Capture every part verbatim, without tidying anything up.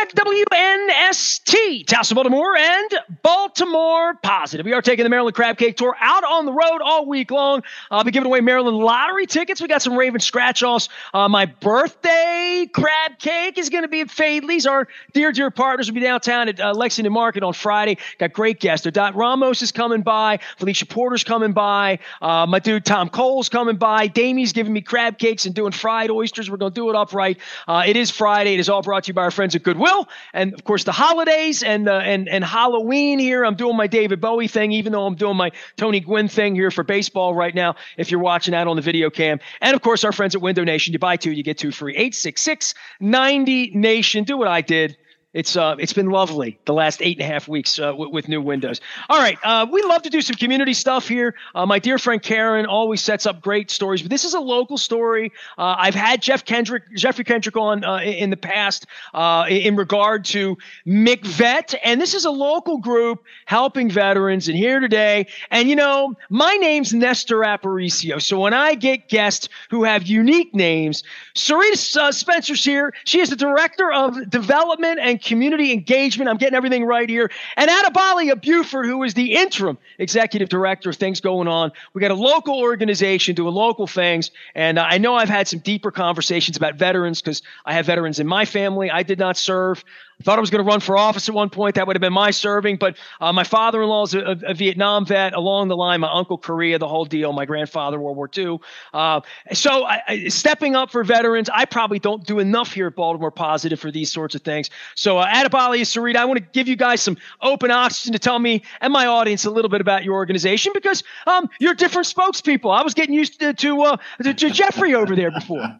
W N S T, Taos, Baltimore, and Baltimore Positive. We are taking the Maryland Crab Cake Tour out on the road all week long. I'll be giving away Maryland lottery tickets. We got some Raven scratch-offs. Uh, my birthday crab cake is going to be at Fadley's. Our dear, dear partners will be downtown at uh, Lexington Market on Friday. Got great guests. Dot Ramos is coming by. Felicia Porter's coming by. Uh, my dude Tom Cole's coming by. Damie's giving me crab cakes and doing fried oysters. We're going to do it upright. Uh, it is Friday. It is all brought to you by our friends at Goodwill. And, of course, the holidays and, uh, and, and Halloween here. I'm doing my David Bowie thing, even though I'm doing my Tony Gwynn thing here for baseball right now, if you're watching that on the video cam. And, of course, our friends at Window Nation. You buy two, you get two free. eight six six, nine zero, Nation. Do what I did. It's uh, it's been lovely the last eight and a half weeks uh, w- with new windows. All right, uh, we love to do some community stuff here. Uh, my dear friend Karen always sets up great stories, but this is a local story. Uh, I've had Jeff Kendrick, Jeffrey Kendrick on uh, in the past uh, in regard to McVet, and this is a local group helping veterans. And here today, and you know, my name's Nestor Aparicio, so when I get guests who have unique names, Sarita uh, Spencer's here. She is the director of development and community engagement. I'm getting everything right here. And Adebola Buford, who is the interim executive director, things going on. We got a local organization doing local things. And uh, I know I've had some deeper conversations about veterans because I have veterans in my family. I did not serve. I thought I was going to run for office at one point. That would have been my serving. But uh, my father-in-law is a, a Vietnam vet. Along the line, my uncle Korea, the whole deal. My grandfather, World War Two. Uh, so I, I, stepping up for veterans, I probably don't do enough here at Baltimore Positive for these sorts of things. So uh, Adebola, Sarita, I want to give you guys some open oxygen to tell me and my audience a little bit about your organization because um, you're different spokespeople. I was getting used to, to, uh, to, to Jeffrey over there before.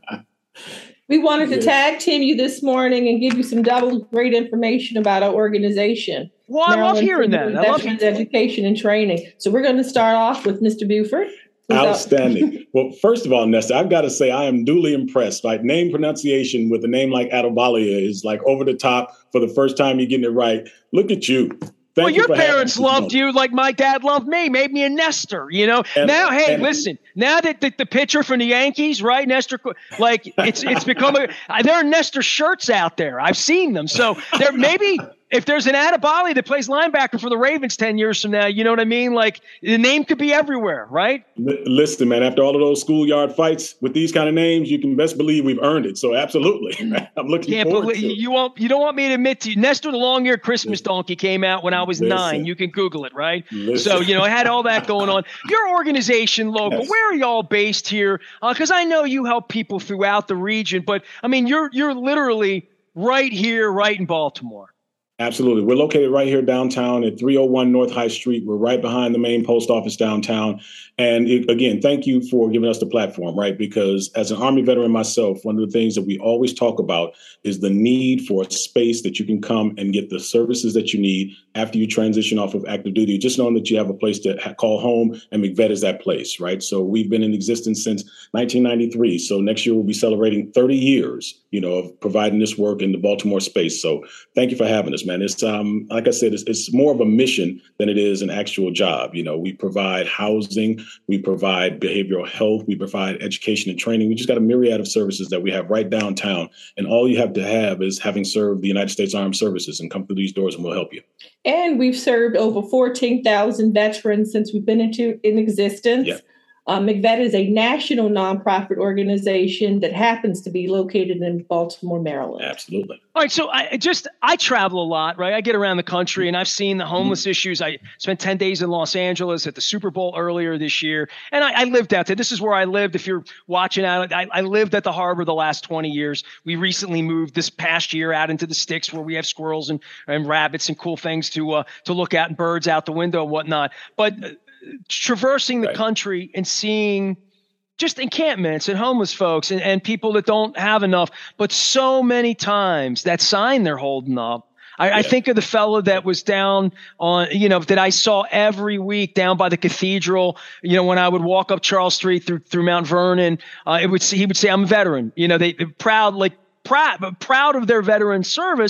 We wanted to tag team you this morning and give you some double great information about our organization. Well, I love hearing that. I love Veterans Education and Training. So we're going to start off with Mister Buford. Outstanding. Well, first of all, Nestor, I've got to say I am duly impressed. Like name pronunciation with a name like Adebola is like over the top for the first time you're getting it right. Look at you. Thank well, you your parents loved you like my dad loved me, made me a Nestor, you know. And, now, hey, and, listen, now that the, the pitcher from the Yankees, right, Nestor, like it's it's become a – there are Nestor shirts out there. I've seen them. So there maybe – if there's an Adebola that plays linebacker for the Ravens ten years from now, you know what I mean? Like the name could be everywhere, right? L- listen, man, after all of those schoolyard fights with these kind of names, you can best believe we've earned it. So absolutely. I'm looking Can't forward believe, to it. You, won't, you don't want me to admit to you, Nestor the Long-Eared Christmas Donkey came out when I was listen, nine. You can Google it, right? Listen. So, you know, I had all that going on. Your organization, local, yes. Where are y'all based here? Because uh, I know you help people throughout the region, but, I mean, you're you're literally right here, right in Baltimore. Absolutely. We're located right here downtown at three oh one North High Street. We're right behind the main post office downtown. And it, again, thank you for giving us the platform, right? Because as an Army veteran myself, one of the things that we always talk about is the need for a space that you can come and get the services that you need after you transition off of active duty. Just knowing that you have a place to ha- call home, and McVet is that place, right? So we've been in existence since nineteen ninety-three. So next year we'll be celebrating thirty years, you know, of providing this work in the Baltimore space. So thank you for having us, man. It's um, like I said, it's, it's more of a mission than it is an actual job. You know, we provide housing, we provide behavioral health, we provide education and training. We just got a myriad of services that we have right downtown. And all you have to have is having served the United States Armed Services and come through these doors and we'll help you. And we've served over fourteen thousand veterans since we've been into in existence. Yeah. Uh, McVet is a national nonprofit organization that happens to be located in Baltimore, Maryland. Absolutely. All right. So I just I travel a lot, right? I get around the country and I've seen the homeless mm-hmm. issues. I spent ten days in Los Angeles at the Super Bowl earlier this year. And I, I lived out there. This is where I lived. If you're watching out, I, I lived at the harbor the last twenty years. We recently moved this past year out into the sticks where we have squirrels and, and rabbits and cool things to uh, to look at and birds out the window and whatnot. But uh, traversing the right. country and seeing just encampments and homeless folks and, and people that don't have enough, but so many times that sign they're holding up. I, yeah. I think of the fellow that was down on, you know, that I saw every week down by the cathedral, you know, when I would walk up Charles Street through, through Mount Vernon, uh, it would he would say, I'm a veteran, you know, they proud, like proud, but proud of their veteran service.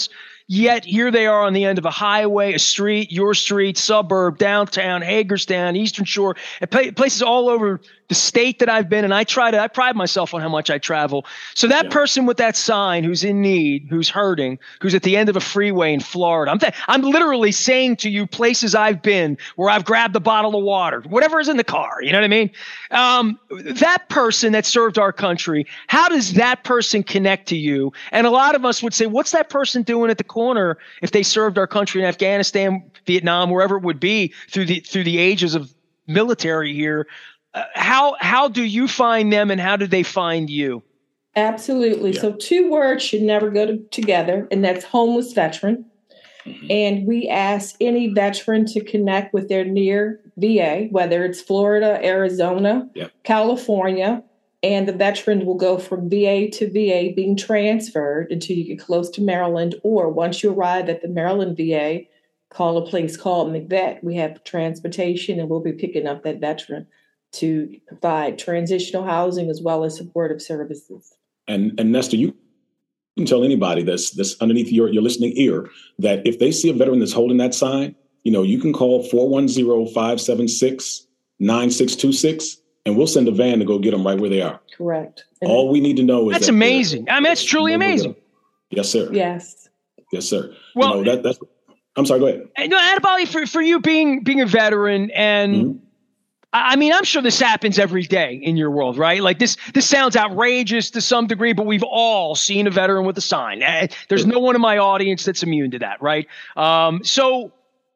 Yet here they are on the end of a highway, a street, your street, suburb, downtown, Hagerstown, Eastern Shore, and places all over the state that I've been. And I try to, I pride myself on how much I travel. So that yeah. person with that sign who's in need, who's hurting, who's at the end of a freeway in Florida, I'm, th- I'm literally saying to you places I've been where I've grabbed a bottle of water, whatever is in the car. You know what I mean? Um, that person that served our country, how does that person connect to you? And a lot of us would say, what's that person doing at the corner if they served our country in Afghanistan, Vietnam, wherever it would be through the through the ages of military here? Uh, how how do you find them, and how do they find you? Absolutely. Yeah. So two words should never go to, together, and that's homeless veteran. Mm-hmm. And we ask any veteran to connect with their near V A, whether it's Florida, Arizona, yeah. California. And the veteran will go from V A to V A being transferred until you get close to Maryland. Or once you arrive at the Maryland V A, call a place called McVet. We have transportation, and we'll be picking up that veteran to provide transitional housing as well as supportive services. And and Nestor, you can tell anybody that's, that's underneath your, your listening ear that if they see a veteran that's holding that sign, you know, you can call four one zero, five seven six, nine six two six. And we'll send a van to go get them right where they are. Correct. And all we need to know is that's that amazing. I mean, that's truly amazing. Yes, sir. Yes. Yes, sir. Well, you know, that, that's. I'm sorry. Go ahead. No, Adebali, for for you being being a veteran, and mm-hmm. I mean, I'm sure this happens every day in your world, right? Like this. This sounds outrageous to some degree, but we've all seen a veteran with a sign. There's sure. no one in my audience that's immune to that, right? Um, so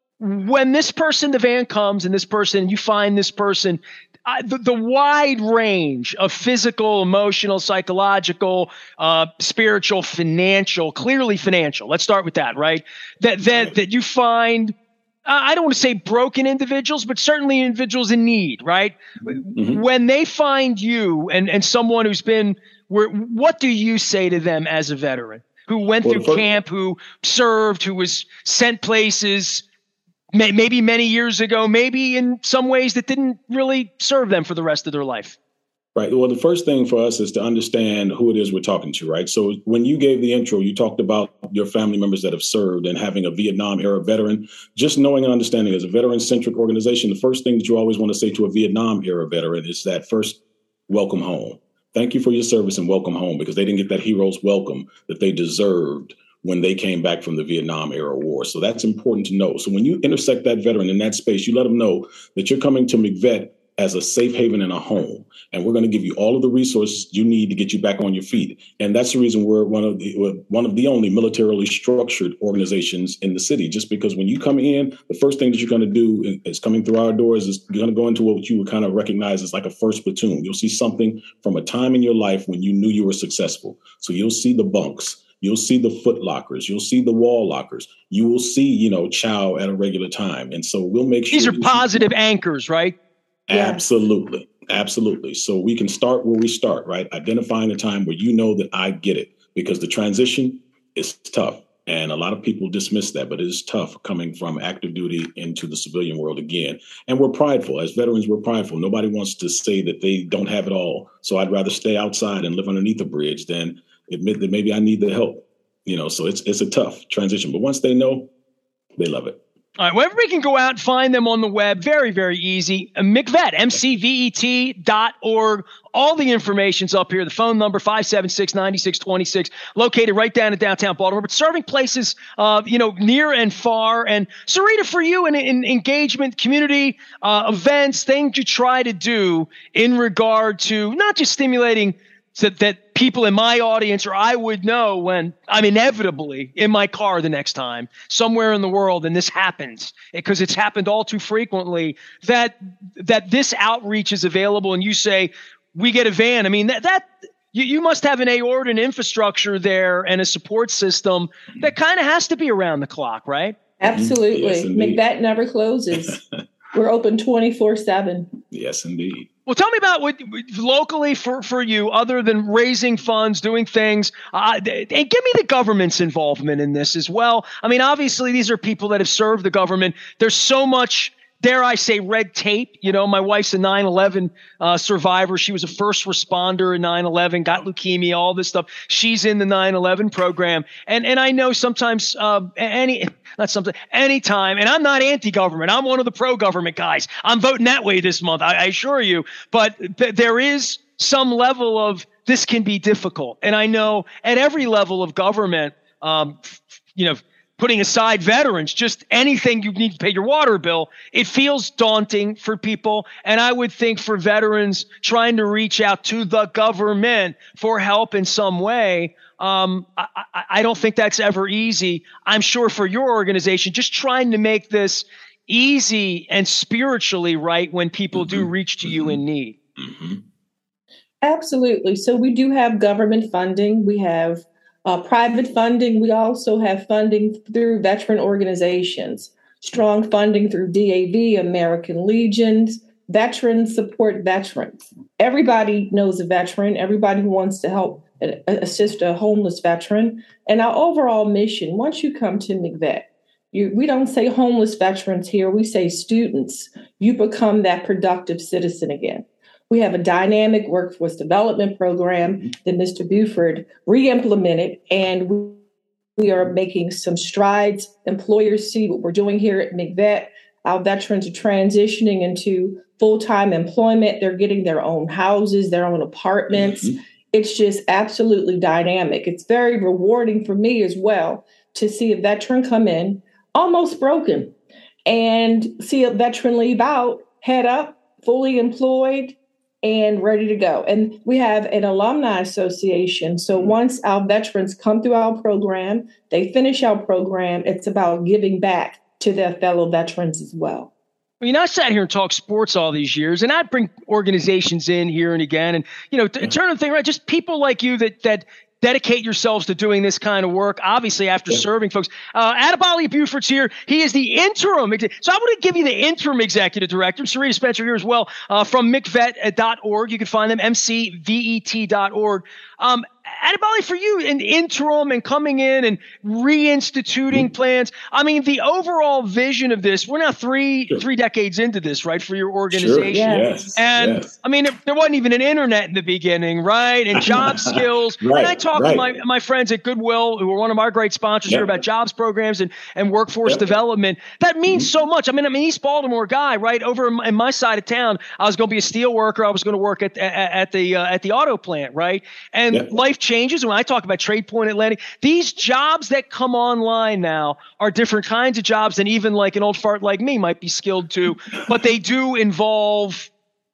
when this person, the van comes, and this person, you find this person. Uh, the, the wide range of physical, emotional, psychological, uh, spiritual, financial, clearly financial. Let's start with that, right? That that right. that you find, uh, I don't want to say broken individuals, but certainly individuals in need, right? Mm-hmm. When they find you and, and someone who's been, where, what do you say to them as a veteran who went well, through first- camp, who served, who was sent places, maybe many years ago, maybe in some ways that didn't really serve them for the rest of their life? Right. Well, the first thing for us is to understand who it is we're talking to, right? So when you gave the intro, you talked about your family members that have served and having a Vietnam era veteran. Just knowing and understanding as a veteran-centric organization, the first thing that you always want to say to a Vietnam era veteran is that first, welcome home. Thank you for your service and welcome home, because they didn't get that hero's welcome that they deserved when they came back from the Vietnam era war. So that's important to know. So when you intersect that veteran in that space, you let them know that you're coming to McVet as a safe haven and a home. And we're going to give you all of the resources you need to get you back on your feet. And that's the reason we're one of the we're one of the only militarily structured organizations in the city, just because when you come in, the first thing that you're going to do is coming through our doors is you're going to go into what you would kind of recognize as like a first platoon. You'll see something from a time in your life when you knew you were successful. So you'll see the bunks. You'll see the foot lockers. You'll see the wall lockers. You will see, you know, chow at a regular time. And so we'll make sure. These are positive anchors, right? Absolutely. Absolutely. So we can start where we start, right? Identifying a time where you know that I get it, because the transition is tough. And a lot of people dismiss that, but it is tough coming from active duty into the civilian world again. And we're prideful. As veterans, we're prideful. Nobody wants to say that they don't have it all. So I'd rather stay outside and live underneath a bridge than admit that maybe I need the help, you know, so it's it's a tough transition. But once they know, they love it. All right. Well, everybody can go out and find them on the web. Very, very easy. McVet, M C V E T dot org. All the information's up here. The phone number, five seven six, nine six two six, located right down in downtown Baltimore, but serving places, uh, you know, near and far. And Sarita, for you, in, in engagement, community uh, events, things you try to do in regard to not just stimulating so that people in my audience or I would know when I'm inevitably in my car the next time somewhere in the world and this happens, because it's happened all too frequently, that that this outreach is available and you say, we get a van. I mean, that that you, you must have an aorta and infrastructure there and a support system that kind of has to be around the clock, right? Absolutely. Yes, McVet never closes. We're open twenty-four seven. Yes, indeed. Well, tell me about what locally for, for you, other than raising funds, doing things, uh, and give me the government's involvement in this as well. I mean, obviously, these are people that have served the government. There's so much dare I say, red tape. You know, my wife's a nine eleven uh, survivor. She was a first responder in nine eleven, got leukemia, all this stuff. She's in the nine eleven program. And and I know sometimes uh, any, not something, anytime, and I'm not anti-government. I'm one of the pro-government guys. I'm voting that way this month, I, I assure you. But th- there is some level of this can be difficult. And I know at every level of government, um, you know, putting aside veterans, just anything you need to pay your water bill, it feels daunting for people. And I would think for veterans trying to reach out to the government for help in some way, um, I, I, I don't think that's ever easy. I'm sure for your organization, just trying to make this easy and spiritually right when people mm-hmm. do reach to you in need. Mm-hmm. Absolutely. So we do have government funding. We have Uh, private funding. We also have funding through veteran organizations, strong funding through D A V, American Legions, Veterans Support Veterans. Everybody knows a veteran, everybody who wants to help assist a homeless veteran. And our overall mission, once you come to McVet, you, we don't say homeless veterans here, we say students. You become that productive citizen again. We have a dynamic workforce development program that Mister Buford re-implemented, and we, we are making some strides. Employers see what we're doing here at McVet. Our veterans are transitioning into full-time employment. They're getting their own houses, their own apartments. Mm-hmm. It's just absolutely dynamic. It's very rewarding for me as well to see a veteran come in almost broken and see a veteran leave out, head up, fully employed, and ready to go. And we have an alumni association. So once our veterans come through our program, they finish our program, it's about giving back to their fellow veterans as well. I mean, I sat here and talked sports all these years, and I'd bring organizations in here and again, and, you know, t- turn the thing right, just people like you that, that, dedicate yourselves to doing this kind of work, obviously, after yeah. serving folks. Uh, Adebali Buford's here. He is the interim. So I want to give you the interim executive director. Sarita Spencer here as well uh, from M C V E T dot org. You can find them, M C V E T dot org. Um, Adebali, for you, an interim and coming in and reinstituting mm-hmm. plans. I mean, the overall vision of this, we're now three sure. three decades into this, right, for your organization. Sure. Yes. And yes. I mean, there wasn't even an internet in the beginning, right? And job skills. right. And I talk right. with my, my friends at Goodwill, who are one of our great sponsors yep. here, about jobs programs and, and workforce yep. development. That means mm-hmm. so much. I mean, I'm an East Baltimore guy, right? Over in, in my side of town, I was going to be a steel worker. I was going to work at, at, at the uh, at the auto plant, right? And yep. life changes. When I talk about Trade Point Atlantic, these jobs that come online now are different kinds of jobs than even like an old fart like me might be skilled to, but they do involve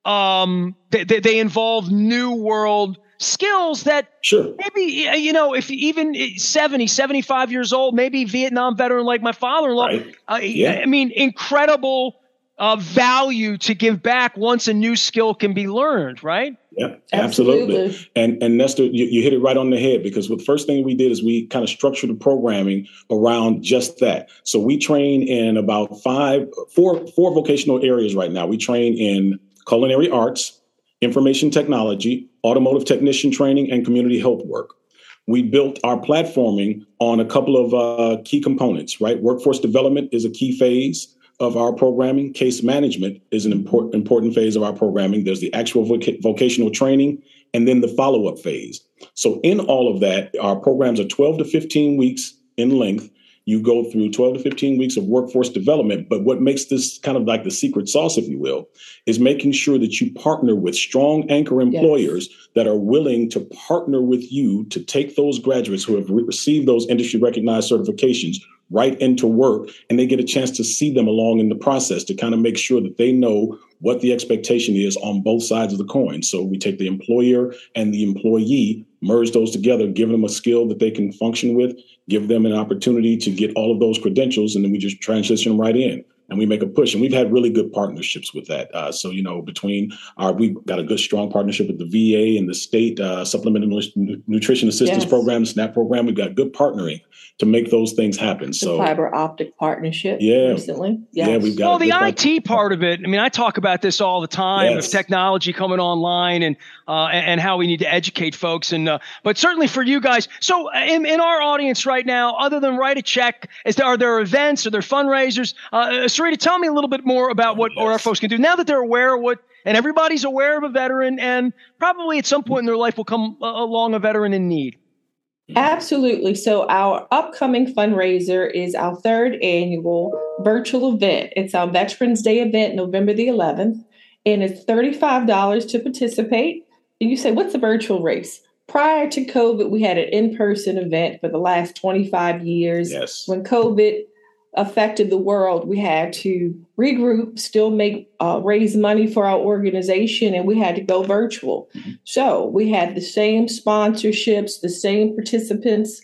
um, they, they involve new world skills that sure. maybe, you know, if even seventy, seventy-five years old, maybe Vietnam veteran like my father-in-law, right. uh, yeah. I mean, incredible uh, value to give back once a new skill can be learned, right? Yeah, absolutely. absolutely. And and Nestor, you, you hit it right on the head, because the first thing we did is we kind of structured the programming around just that. So we train in about five, four, four vocational areas right now. We train in culinary arts, information technology, automotive technician training, and community health work. We built our platforming on a couple of uh, key components, right? Workforce development is a key phase of our programming. Case management is an important important phase of our programming. There's the actual voc- vocational training, and then the follow-up phase. So in all of that, our programs are twelve to fifteen weeks in length. You go through twelve to fifteen weeks of workforce development. But what makes this kind of like the secret sauce, if you will, is making sure that you partner with strong anchor employers yes. that are willing to partner with you to take those graduates who have re- received those industry recognized certifications right into work, and they get a chance to see them along in the process to kind of make sure that they know what the expectation is on both sides of the coin. So we take the employer and the employee, merge those together, give them a skill that they can function with, give them an opportunity to get all of those credentials, and then we just transition them right in. And we make a push. And we've had really good partnerships with that. Uh, so, you know, between our, we've got a good, strong partnership with the V A and the state uh, Supplemental Nutrition Assistance yes. Program, SNAP program. We've got good partnering to make those things happen. The So fiber optic partnership yeah. recently. Yes. Yeah, we've got well, the I T part of it. I mean, I talk about this all the time yes. with technology coming online and uh, and how we need to educate folks. And uh, but certainly for you guys. So in, in our audience right now, other than write a check, is there, are there events? Are there fundraisers? Uh, Sarita, tell me a little bit more about what yes. our folks can do now that they're aware of what, and everybody's aware of a veteran, and probably at some point in their life will come uh, along a veteran in need. Absolutely. So our upcoming fundraiser is our third annual virtual event. It's our Veterans Day event, November the eleventh, and it's thirty-five dollars to participate. And you say, what's a virtual race? Prior to COVID, we had an in-person event for the last twenty-five years. Yes. When COVID affected the world, we had to regroup, still make uh, raise money for our organization, and we had to go virtual. Mm-hmm. So we had the same sponsorships, the same participants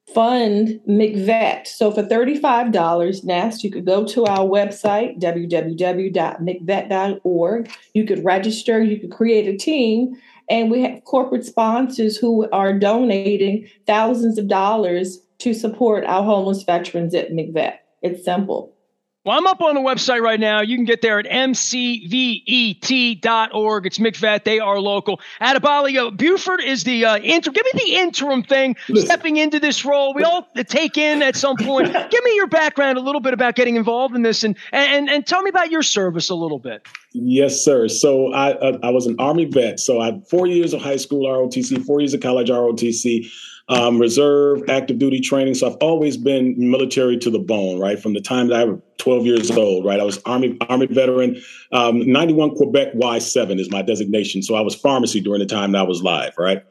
fund McVet. So for thirty-five dollars, Nest, you could go to our website, w w w dot m c vet dot org. You could register, you could create a team, and we have corporate sponsors who are donating thousands of dollars to support our homeless veterans at McVet. It's simple. Well, I'm up on the website right now. You can get there at m c vet dot org. It's McVet. They are local. Adebali, uh, Buford is the uh, interim. Give me the interim thing, Listen. stepping into this role. We all take in at some point. Give me your background a little bit about getting involved in this, and and and tell me about your service a little bit. Yes, sir. So I uh, I was an Army vet. So I had four years of high school R O T C, four years of college R O T C. Um, reserve, active duty training. So I've always been military to the bone, right? From the time that I was twelve years old, right? I was Army Army veteran. Um, ninety-one Quebec Y seven is my designation. So I was pharmacy during the time that I was live, right?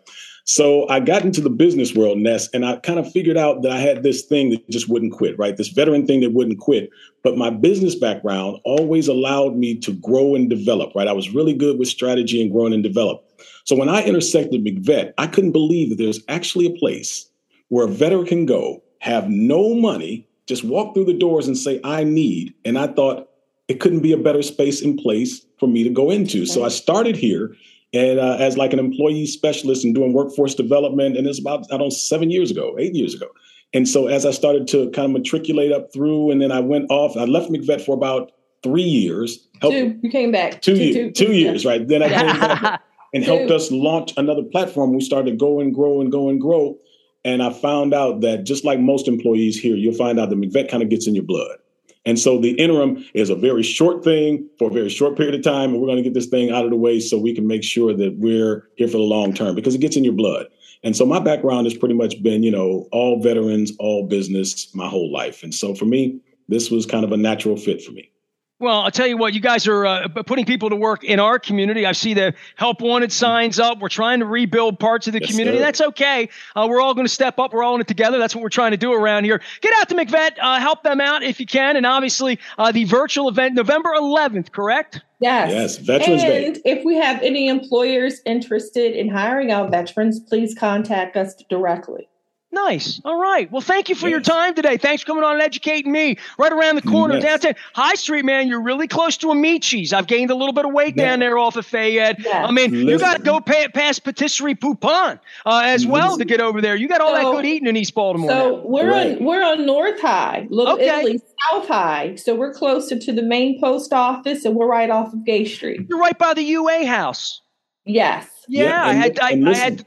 So I got into the business world, Ness, and I kind of figured out that I had this thing that just wouldn't quit, right? This veteran thing that wouldn't quit. But my business background always allowed me to grow and develop, right? I was really good with strategy and growing and develop. So when I intersected McVet, I couldn't believe that there's actually a place where a veteran can go, have no money, just walk through the doors and say, I need. And I thought it couldn't be a better space and place for me to go into. So I started here and uh, as like an employee specialist and doing workforce development. And it's about, I don't know, seven years ago, eight years ago. And so as I started to kind of matriculate up through, and then I went off, I left McVet for about three years. Helped, two, you came back. Two, two, years, two, two years, yeah. right? Then I came back. And helped us launch another platform. We started to go and grow and go and grow. And I found out that just like most employees here, you'll find out that McVet kind of gets in your blood. And so the interim is a very short thing for a very short period of time. And we're going to get this thing out of the way so we can make sure that we're here for the long term because it gets in your blood. And so my background has pretty much been, you know, all veterans, all business my whole life. And so for me, this was kind of a natural fit for me. Well, I'll tell you what, you guys are uh, putting people to work in our community. I see the help wanted signs up. We're trying to rebuild parts of the yes, community. Sir. That's okay. Uh, we're all going to step up. We're all in it together. That's what we're trying to do around here. Get out to McVet, uh, help them out if you can. And obviously uh, the virtual event, November eleventh, correct? Yes. Yes, Veterans and Day. And if we have any employers interested in hiring our veterans, please contact us directly. Nice. All right. Well, thank you for yes. your time today. Thanks for coming on and educating me right around the corner yes. downtown. High Street, man, you're really close to Amici's. I've gained a little bit of weight yes. down there off of Fayette. Yes. I mean, Listen. you got to go pay, past Patisserie Poupon uh, as Listen. well to get over there. You got all so, that good eating in East Baltimore. So now. we're right. on we're on North High, Little okay. Italy, South High. So we're closer to the main post office, and we're right off of Gay Street. You're right by the U A house. Yes. Yeah, yeah I had I, I I had.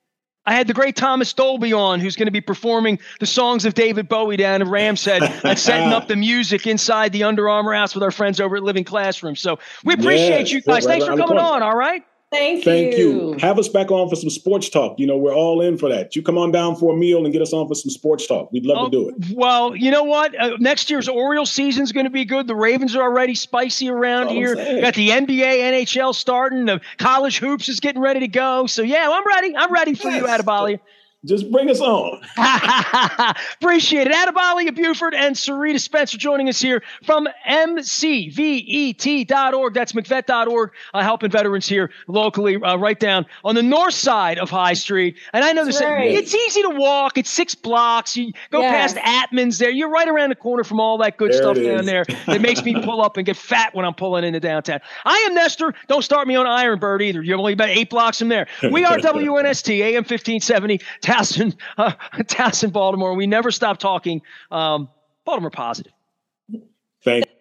I had the great Thomas Dolby on, who's going to be performing the songs of David Bowie down in Ramshead and setting up the music inside the Under Armour house with our friends over at Living Classroom. So we appreciate yes, you guys. Right Thanks for coming on, all right? Thank you. Thank you. Have us back on for some sports talk. You know, we're all in for that. You come on down for a meal and get us on for some sports talk. We'd love oh, to do it. Well, you know what? Uh, next year's Orioles season is going to be good. The Ravens are already spicy around here. Got the N B A, N H L starting. The college hoops is getting ready to go. So, yeah, I'm ready. I'm ready for yes. you, Adebali. Just bring us on. Appreciate it. Adebali of Buford and Sarita Spencer joining us here from M C V E T dot org. That's McVet dot org, uh, helping veterans here locally, uh, right down on the north side of High Street. And I know this, right. it's easy to walk. It's six blocks. You go yes. past Atman's there. You're right around the corner from all that good there stuff down there. It makes me pull up and get fat when I'm pulling into downtown. I am Nestor. Don't start me on Ironbird either. You're only about eight blocks from there. We are W N S T, A M fifteen seventy. Towson, uh, Towson, Baltimore. We never stop talking um, Baltimore positive. Thank you.